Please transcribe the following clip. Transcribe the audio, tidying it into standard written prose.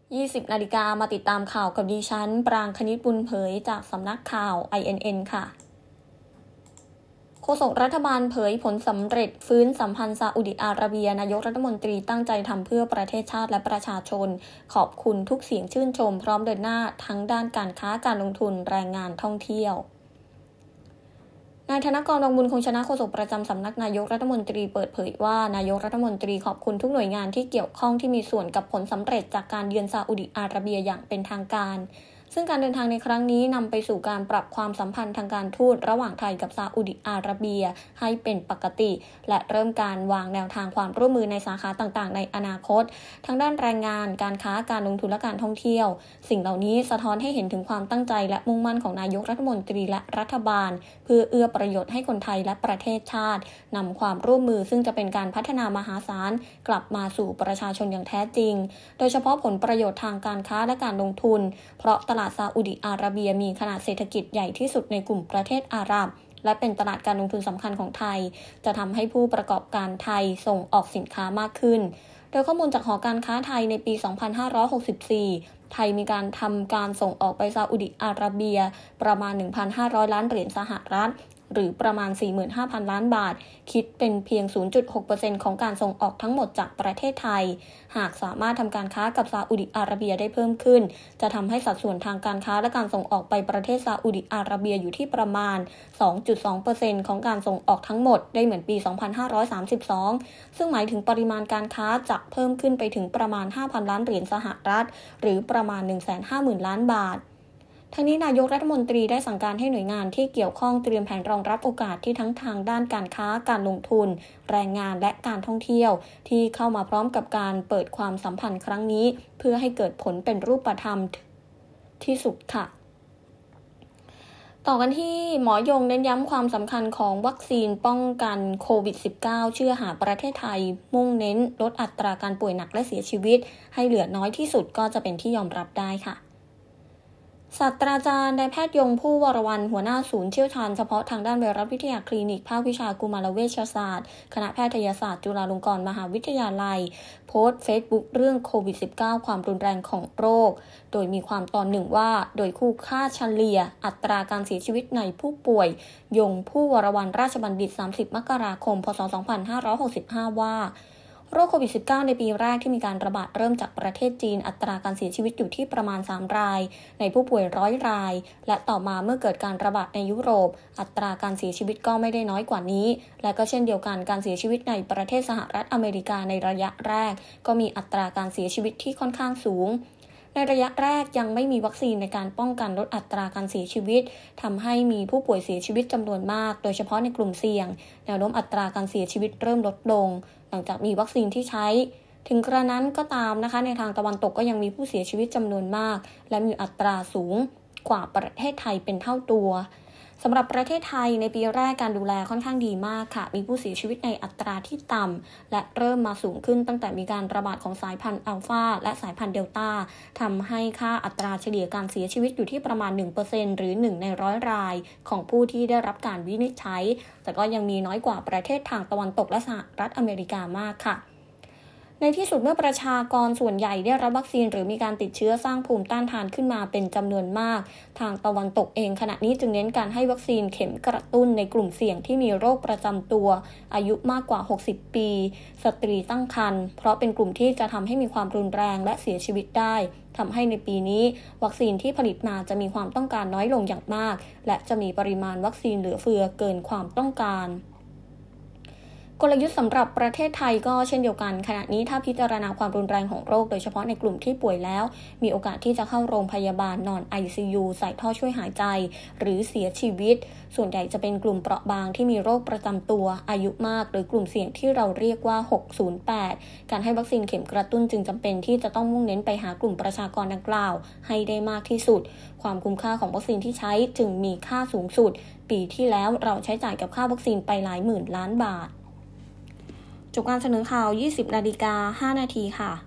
20 นาฬิกามาติดตามข่าวกับดิฉันปรางคณิตบุญเผยจากสำนักข่าว INN ค่ะโฆษกรัฐบาลเผยผลสำเร็จฟื้นสัมพันธ์ซาอุดิอาระเบียนายกรัฐมนตรีตั้งใจทำเพื่อประเทศชาติและประชาชนขอบคุณทุกเสียงชื่นชมพร้อมเดินหน้าทั้งด้านการค้าการลงทุนแรงงานท่องเที่ยวนายธนกร วังบุญคงชนะโฆษกประจำสำนักนายกรัฐมนตรีเปิดเผยว่านายกรัฐมนตรีขอบคุณทุกหน่วยงานที่เกี่ยวข้องที่มีส่วนกับผลสำเร็จจากการเยือนซาอุดิอาระเบียอย่างเป็นทางการซึ่งการเดินทางในครั้งนี้นำไปสู่การปรับความสัมพันธ์ทางการทูตระหว่างไทยกับซาอุดิอาระเบียให้เป็นปกติและเริ่มการวางแนวทางความร่วมมือในสาขาต่างๆในอนาคตทั้งด้านแรงงานการค้าการลงทุนและการท่องเที่ยวสิ่งเหล่านี้สะท้อนให้เห็นถึงความตั้งใจและมุ่งมั่นของนายกรัฐมนตรีและรัฐบาลเพื่อเอื้อประโยชน์ให้คนไทยและประเทศชาตินำความร่วมมือซึ่งจะเป็นการพัฒนามหาศาลกลับมาสู่ประชาชนอย่างแท้จริงโดยเฉพาะผลประโยชน์ทางการค้าและการลงทุนเพราะตลาดซาอุดิอาระเบียมีขนาดเศรษฐกิจใหญ่ที่สุดในกลุ่มประเทศอาหรับและเป็นตลาดการลงทุนสำคัญของไทยจะทำให้ผู้ประกอบการไทยส่งออกสินค้ามากขึ้นโดยข้อมูลจากหอการค้าไทยในปี 2564 ไทยมีการทำการส่งออกไปซาอุดิอาระเบียประมาณ 1,500 ล้านเหรียญสหรัฐหรือประมาณ 45,000 ล้านบาทคิดเป็นเพียง 0.6% ของการส่งออกทั้งหมดจากประเทศไทยหากสามารถทำการค้ากับซาอุดิอาระเบียได้เพิ่มขึ้นจะทำให้สัดส่วนทางการค้าและการส่งออกไปประเทศซาอุดิอาระเบียอยู่ที่ประมาณ 2.2% ของการส่งออกทั้งหมดได้เหมือนปี 2532 ซึ่งหมายถึงปริมาณการค้าจะเพิ่มขึ้นไปถึงประมาณ 5,000 ล้านเหรียญสหรัฐหรือประมาณ 150,000 ล้านบาททั้งนี้นายกรัฐมนตรีได้สั่งการให้หน่วยงานที่เกี่ยวข้องเตรียมแผนรองรับโอกาสที่ทั้งทางด้านการค้าการลงทุนแรงงานและการท่องเที่ยวที่เข้ามาพร้อมกับการเปิดความสัมพันธ์ครั้งนี้เพื่อให้เกิดผลเป็นรูปธรรมที่สุดค่ะต่อกันที่หมอยงเน้นย้ำความสำคัญของวัคซีนป้องกันโควิด -19 เชื่อหาประเทศไทยมุ่งเน้นลดอัตราการป่วยหนักและเสียชีวิตให้เหลือน้อยที่สุดก็จะเป็นที่ยอมรับได้ค่ะศาสตราจารย์นายแพทย์ยงผู้วรวรรณหัวหน้าศูนย์เชี่ยวชาญเฉพาะทางด้านไวรัสวิทยาคลินิกภาควิชากุมารเวชศาสตร์คณะแพทยศาสตร์จุฬาลงกรณ์มหาวิทยาลัยโพสต์เฟซบุ๊กเรื่องโควิด -19 ความรุนแรงของโรคโดยมีความตอนหนึ่งว่าโดยคู่ค่าเฉลี่ยอัตราการเสียชีวิตในผู้ป่วยยงผู้วรวรรณราชบัณฑิต30 มกราคม พ.ศ. 2565ว่าโรคโควิด -19 ในปีแรกที่มีการระบาดเริ่มจากประเทศจีนอัตราการเสียชีวิตอยู่ที่ประมาณ3รายในผู้ป่วย100รายและต่อมาเมื่อเกิดการระบาดในยุโรปอัตราการเสียชีวิตก็ไม่ได้น้อยกว่านี้และก็เช่นเดียวกันการเสียชีวิตในประเทศสหรัฐอเมริกาในระยะแรกก็มีอัตราการเสียชีวิตที่ค่อนข้างสูงในระยะแรกยังไม่มีวัคซีนในการป้องกันลดอัตราการเสียชีวิตทำให้มีผู้ป่วยเสียชีวิตจำนวนมากโดยเฉพาะในกลุ่มเสี่ยงแนวโน้มอัตราการเสียชีวิตเริ่มลดลงหลังจากมีวัคซีนที่ใช้ถึงกระนั้นก็ตามนะคะในทางตะวันตกก็ยังมีผู้เสียชีวิตจำนวนมากและมีอัตราสูงกว่าประเทศไทยเป็นเท่าตัวสำหรับประเทศไทยในปีแรกการดูแลค่อนข้างดีมากค่ะมีผู้เสียชีวิตในอัตราที่ต่ำและเริ่มมาสูงขึ้นตั้งแต่มีการระบาดของสายพันธุ์อัลฟาและสายพันธุ์เดลต้าทำให้ค่าอัตราเฉลี่ยการเสียชีวิตอยู่ที่ประมาณ 1% หรือ1ใน100รายของผู้ที่ได้รับการวินิจฉัยแต่ก็ยังมีน้อยกว่าประเทศทางตะวันตกและสหรัฐอเมริกามากค่ะในที่สุดเมื่อประชากรส่วนใหญ่ได้รับวัคซีนหรือมีการติดเชื้อสร้างภูมิต้านทานขึ้นมาเป็นจำนวนมากทางตะวันตกเองขณะนี้จึงเน้นการให้วัคซีนเข็มกระตุ้นในกลุ่มเสี่ยงที่มีโรคประจำตัวอายุมากกว่า60ปีสตรีตั้งครรภ์เพราะเป็นกลุ่มที่จะทำให้มีความรุนแรงและเสียชีวิตได้ทำให้ในปีนี้วัคซีนที่ผลิตมาจะมีความต้องการน้อยลงอย่างมากและจะมีปริมาณวัคซีนเหลือเฟือเกินความต้องการกลยุทธ์สำหรับประเทศไทยก็เช่นเดียวกันขณะนี้ถ้าพิจารณาความรุนแรงของโรคโดยเฉพาะในกลุ่มที่ป่วยแล้วมีโอกาสที่จะเข้าโรงพยาบาลนอน ICU ใส่ท่อช่วยหายใจหรือเสียชีวิตส่วนใหญ่จะเป็นกลุ่มเปราะบางที่มีโรคประจำตัวอายุมากหรือกลุ่มเสี่ยงที่เราเรียกว่า608การให้วัคซีนเข็มกระตุ้นจึงจำเป็นที่จะต้องมุ่งเน้นไปหากลุ่มประชากรดังกล่าวให้ได้มากที่สุดความคุ้มค่าของวัคซีนที่ใช้จึงมีค่าสูงสุดปีที่แล้วเราใช้จ่ายกับค่าวัคซีนไปหลายหมื่นล้านบาทจบการเสนอข่าว 20:05 นาทีค่ะ